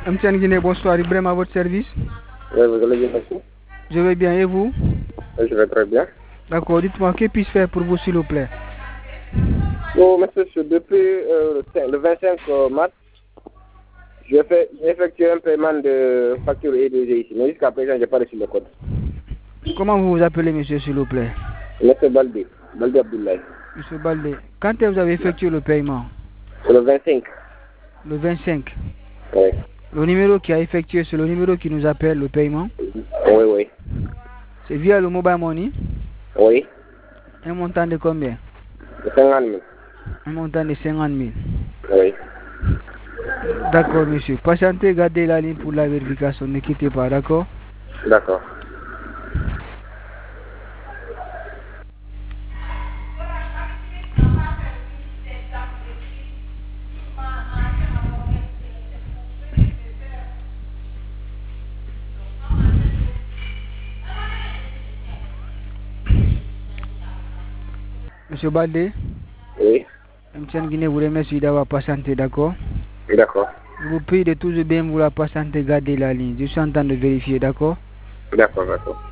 MTN Guinée, bonsoir. Ibrahim à votre service. Oui, vous allez bien, merci. Je vais bien, et vous? Oui, je vais très bien. D'accord, dites-moi, que puis-je faire pour vous, s'il vous plaît? Bon, monsieur, depuis le 25 mars, j'ai effectué un paiement de facture E2G ici, mais jusqu'à présent, je n'ai pas reçu le code. Comment vous vous appelez, monsieur, s'il vous plaît? Monsieur Baldé Abdoulaye. Monsieur Baldé, quand est-ce que vous avez effectué le paiement? C'est le 25. Le 25. Oui. Le numéro qui a effectué, c'est le numéro qui nous appelle le paiement? Oui, oui. C'est via le mobile money? Oui. Un montant de combien? De 50 000. Un montant de 50 000. Oui. D'accord, monsieur. Patientez, gardez la ligne pour la vérification. Ne quittez pas, d'accord? D'accord. Monsieur Baldé? Oui. MTN Guinée vous remercie d'avoir patienté, d'accord? D'accord. Je vous prie de toujours bien vouloir patienter, garder la ligne. Je suis en train de vérifier, d'accord? D'accord, d'accord.